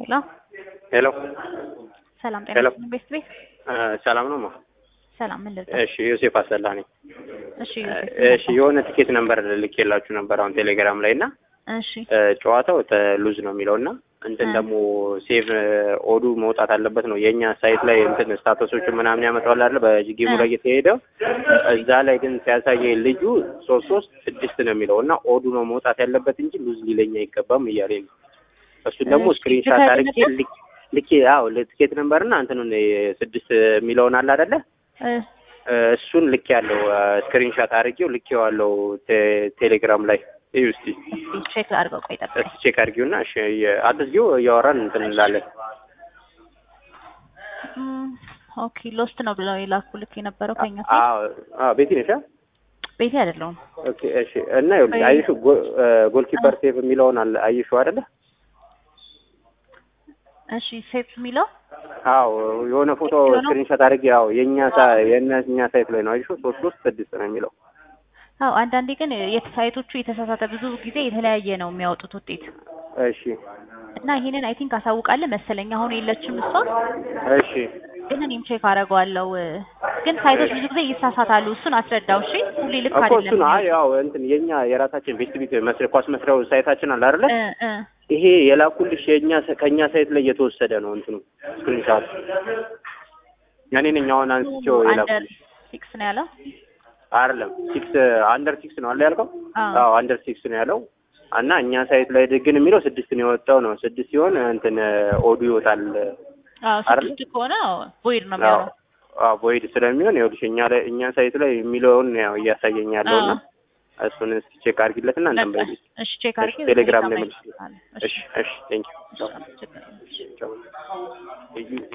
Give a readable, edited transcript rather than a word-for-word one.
ሄሎ ሄሎ ሰላም ጤና ሄሎ ይስጥልኝ ቤስት ቤት ሰላም ነው ማ ሰላም ምን ልርዳ? እሺ ዮሴፍ አሰላ ነኝ። እሺ እሺ የሆነ ቲኬት ነምበር ልኬላችሁ ነበር አሁን ቴሌግራም ላይ እና እሺ ጨዋታው ሉዝ ነው የሚለውና እንትን ደግሞ ሴቭ ኦዱ መውጣት አለበት ነው የኛ ሳይት ላይ እንትን ስታተሶቹ ምናምን ያመጣዋል አይደል በጂጌሙ ላይ የተሄደው እዛ ላይ ግን ሲያሳየኝ ልጁ 33 ነው የሚለውና ኦዱ ነው መውጣት ያለበት እንጂ ሉዝ ሊለኝ አይገባም እያለኝ ነው። እሱን ደግሞ ስክሪንሻት አድርጌ ልኬ አዎ ለቲኬት ነምበርና እንትኑን 6 የሚለውን አለ አይደለ እሱን ልክ ያለው ስክሪንሻት አድርጌው ልኬዋለሁ ቴሌግራም ላይ እስቲ ቼክ አድርገው ቆይ ጠብቀኝ። እስቲ ቼክ አድርጊውና እሺ አትዝጊው እያወራን እንትን እንላለን። ኦኬ ሎስት ነው ብለው የላኩልክ የነበረው ከኛ አዎ ቤቲ ነሽ? ቤቲ አይደለሁም። ኦኬ እሺ እና ይኸውልሽ አይሹ ጎልኪፐር ሴቭ የሚለውን አለ አይሹ አይደለ? እሺ ሴቭ የሚለው አዎ የሆነ ፎቶ ስክሪንሾት አድርጌ አዎ የኛ ሳይት ላይ ነው አይሹ 33 ነው የሚለው። አዎ አንዳንዴ ግን የሳይቶቹ የተሳሳተ ብዙ ጊዜ የተለያየ ነው የሚያወጡት ውጤት። እሺ እና ይሄንን አይ ቲንክ አሳውቃለሁ መሰለኝ አሁን የለችም እሷ። እሺ ግን እኔም ቼክ አደርገዋለሁ። ግን ሳይቶች ብዙ ጊዜ ይሳሳታሉ። እሱን አስረዳው እሺ። ሁሌ ልክ አይደለም እኮ እሱን ያው እንትን የኛ የራሳችን ቤት ኳስ መስሪያው ሳይታችን አለ አይደለ? ይሄ የላኩልሽ ከኛ ሳይት ላይ የተወሰደ ነው እንትኑ ስክሪንሾት ያኔ ነኝ አሁን አንስቼው የላኩልሽ 6 ነው ያለው አይደለም 6 አንደር 6 ነው አለ ያልከው? አዎ አንደር 6 ነው ያለው እና እኛ ሳይት ላይ ግን የሚለው 6 ነው የወጣው ነው 6 ሲሆን እንትን ኦዱ ይወጣል። አዎ 6 ከሆነ ቮይድ ነው የሚሆነው። አዎ ቮይድ ስለሚሆን ይኸውልሽ እኛ ሳይት ላይ የሚለውን ያው እያሳየኝ ያለውና እሱን ቼክ አድርጊለትና እንትን በይ። እሺ ቼክ አድርጊ ቴሌግራም ላይ መልስ። እሺ ቴንክ ዩ